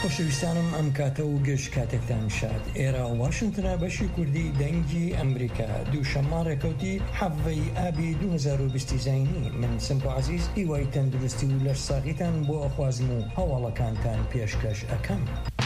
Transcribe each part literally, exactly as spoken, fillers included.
خۆشەویستانم ئەم کاتە و گەشت کاتێکتان شاد. ئێرە واشنتنە بەشی کوردی دەنگی ئەمریکا دووشەممە ڕێکەوتی حەڤەی ئابی دوو هەزار و بیست زینی. من سمپ و عەزیز هیوای تەندروستی و لەش ساغیتان بۆ ئەخوازم و هەواڵەکانتان پێشکەش ئەەکەم.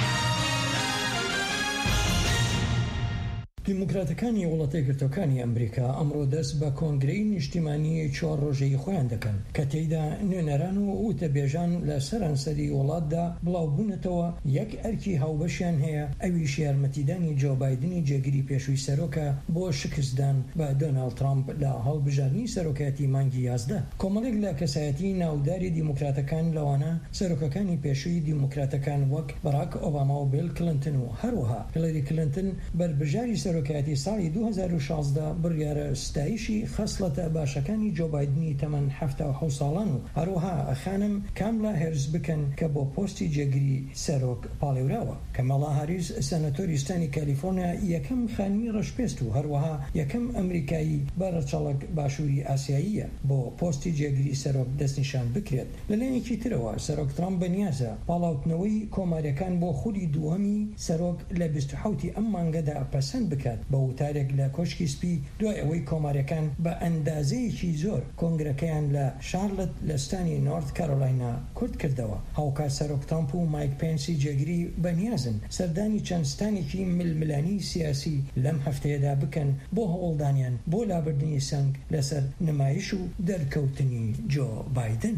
دیموکراتەکانی وڵاتە یەکگرتووەکانی ئەمریکا ئەمڕۆ دەست بە کۆنگرەی نیشتیمانی چوار ڕۆژەی خۆیان دەکەن کە تێیدا نوێنەران و وتەبێژان لە سەرانسەری وڵاتدا بڵاوبوونەتەوە یەک ئەرکی هاوبەشیان هەیە، ئەویش یارمەتیدانی جۆ بایدنی جێگیری پێشووی سەرۆکە بۆ شکستدان بە دۆناڵد ترامپ لە هەڵبژاردننی سەرۆکایەتی مانگی یازدە. کۆمەڵێک لە کەسایەتی ناوداری دیموکراتەکان لەوانە سەرۆکەکانی پێشووی دیموکراتەکان وەک باراک ئۆباما و بیل کلنتن و هەروەها هیلاری کلنتن بربژاری سەرۆکایەتی ساڵی دوو هەزار و شازدە بڕیارە ستایشی خەسڵەتە باشەکانی جۆ بایدنی تەمەن هەفتە و حەوت ساڵان و هەروەها ئەخانم کاملا هێرز بکەن کە بۆ پۆستی جێگیری سەرۆک پاڵێوراوە. کەمەڵا هاریس سەنەتۆری ستانی کالیفۆرنیا یەکەم خانمی ڕەشپێست و هەروەها یەکەم ئەمریکایی بەرەچەڵک باشووری ئاسیاییە بۆ پۆستی جێگیری سەرۆک دەستنیشان بکرێت. لەلایەکی ترەوە سەرۆک ترامپ بەنیازە پاڵاوتنەوەی کۆماریەکان بۆ خولی دووەمی سەرۆک لە بیست و حەوتی ئەم مانگەدا پەسەند بکات بە وتارێک لە کۆشکی سپی دوای ئەوەی کۆماریەکان بە ئەندازەیەکی زۆر کۆنگرەکەیان لە شارلت لە ستانی نۆرت کارۆلاینا کورت کردەوە. هاوکات سەرۆک ترامپ و مایک پێنسی جێگیری بەنیازن سەردانی چەند ستانێکی ململانی سیاسی لەم هەفتەیەدا بکەن بۆ هەوڵدانیان بۆ لابردنی سنگ لەسەر نمایش و دەرکەوتنی جۆ بایدن.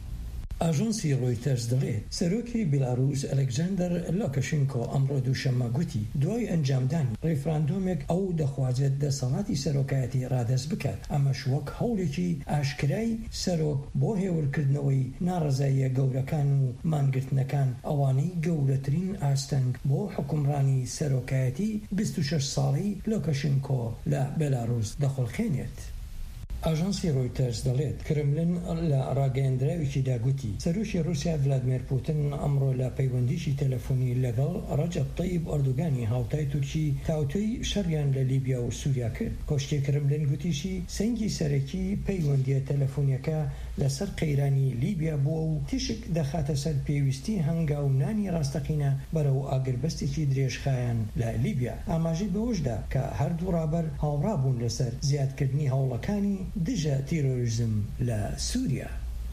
ئاژانسی ڕۆیتەرز دەڵێت سەرۆکی بیلاڕووس ئەلێکزاندەر لۆکاشێنکۆ ئەمڕۆ دووشەممە گوتی دوای ئەنجامدانی ڕێفراندۆمێک ئەو دەخوازێت دەسەڵاتی سەرۆکایەتی ڕادەست بکات. ئەمەش وەک هەوڵێکی ئاشکرای سەرۆک بۆ هێورکردنەوەی ناڕەزاییە گەورەکان و مانگرتنەکان ئەوانەی گەورەترین ئاستەنگ بۆ حکومڕانی سەرۆکایەتی بیست و شەش ساڵی لۆکاشێنکۆ لە بیلاڕووس دەخۆڵخێنێت. ئاژانسی ڕۆیتەرز دەڵێت کرملن لە ڕاگەیەندراوێکی داگوتی سەرۆکی رووسیا ڤلادیمیر پوتین ئەمڕۆ لە پەیوەندیشی تەلەفۆنی لەگەڵ ڕەجەب تەیب ئەردوگانی هاوتای تورکی تاوتوی شەڕیان لە لیبیا و سووریا کرد. کۆشتی کرملن گوتیشی سەنگی سەرەکی پەیوەندیە تەلەفۆنیەکە لەسەر قەیرانی لیبیا بووە و تیشک دەخاتە سەر پێویستی هەنگا و نانی ڕاستەقینە بەرەو ئاگربەستێکی درێژخایەن لە لیبیا. ئاماژەی بەوەشدا کە هەردوو ڕابەر هاوڕابوون لەسەر زیادکردنی هەوڵەکانی دژە تیرۆریزم لە سووریا.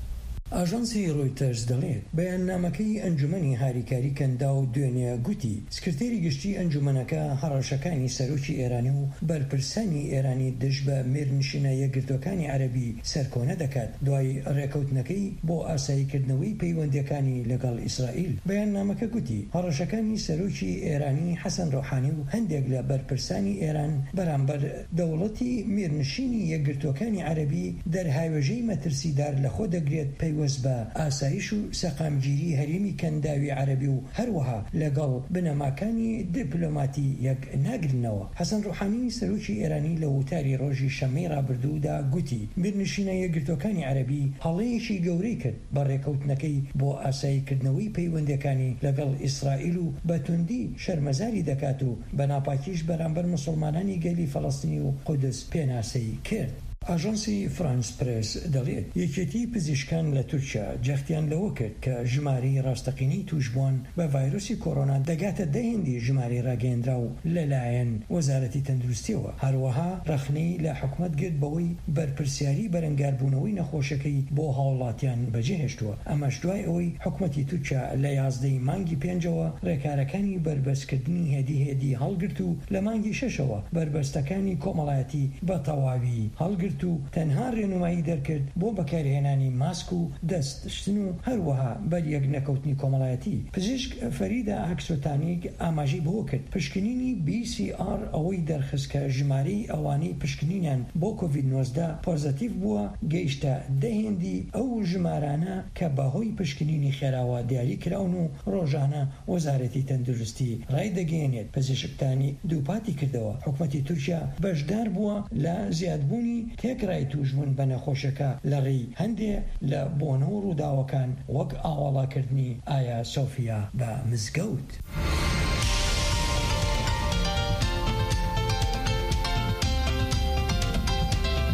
ئاژانسی ڕۆیتەرز دەڵێت بەیاننامەکەی ئەنجومەنی هاریکاری کەندا و دوێنێ گوتی سکرتێری گشتی ئەنجومەنەکە هەڕەشەکانی سەرۆکی ئێرانی و بەرپرسانی ئێرانی دژ بە مێرنشینە یەکگرتوەکانی عەرەبی سەرکۆنە دەکات دوای ڕێکەوتنەکەی بۆ ئاساییکردنەوەی پەیوەندیەکانی لەگەڵ ئیسرائیل. بەیاننامەکە گوتی هەڕەشەکانی سەرۆکی ئێرانی حەسەن ڕۆحانی و هەندێک لە بەرپرسانی ئێران بەرامبەر دەوڵەتی مێرنشینی یەکگرتوەکانی عەرەبی دەرهاوێژەی مەترسیدار لەخۆ دەگرێت پەیوەست بە ئاسایش و سەقامگیری هەرێمی کەنداوی عەرەبی و هەروەها لەگەڵ بنەماکانی دیپلۆماتی یەک ناگرنەوە. حەسەن ڕۆحانی سەرۆکی ئێرانی لە وتاری ڕۆژی شەمەی ڕابردوودا گوتی مێرنشینە یەکگرتوەکانی عەرەبی هەڵەیەکی گەورەی کرد بە ڕێکەوتنەکەی بۆ ئاساییکردنەوەی پەیوەندیەکانی لەگەڵ ئیسرائیل و بەتوندی شەرمەزاری دەکات و بە ناپاکیش بەرامبەر موسڵمانانی گەلی فەڵەستینی و قودس پێناسەی کرد. ئاژانسی فرانس پرس دەڵێت یەکێتی پزیشکان لە تورکیا جەختیان لەوە کرد کە ژمارەی ڕاستەقینەی توشبووان بە ڤایرۆسی کۆڕۆنا دەگاتە دەهێندی ژمارەی ڕاگەیەندرا و لەلایەن وەزارەتی تەندروستیەوە. هەروەها ڕەخنەی لە حکومەت گرت بەوەی بەرپرسیاری بەرەنگاربوونەوەی نەخۆشەکەی بۆ هاوڵاتیان بەجێهێشتووە. ئەمەش دوای ئەوەی حکومەتی تورکیا لە یازدەی مانگی پێنجەوە ڕێکارەکانی بربەستکردنی هێدی هێدی هەڵگرت و لە مانگی شەشەوە بربەستەکانی کۆمەڵایەتی بە تەواوی هەڵگرت و تەنها ڕێنمایی دەرکرد بۆ بەکارهێنانی ماسک و دەستشتن و هەروەها بەریەک نەکەوتنی کۆمەڵایەتی. پزیشک فەریدە ئاکسۆتانیک ئاماژەی بۆ کرد پشکنینی بی سی ئار ئەوەی دەرخست کە ژمارەی ئەوانەی پشکنینیان بۆ کۆڤید نۆزدە پۆزتیڤ بووە گەیشتە دەهێندی ئەو ژمارانە کە بەهۆی پشکنینی خێراوە دیاری کراون و ڕۆژانە وەزارەتی تەندروستی ڕایدەگەێنێت. پزیشکتانی دووپاتی کردەوە حکومەتی تورکیا بەشدار بووە لە زیادبوونی تێکرای توشبوون بە نەخۆشەکە لە ڕێی هەندێ لە بۆنە و ڕووداوەکان وەک ئاوەڵاکردنی ئایا سۆفیا بە مزگەوت.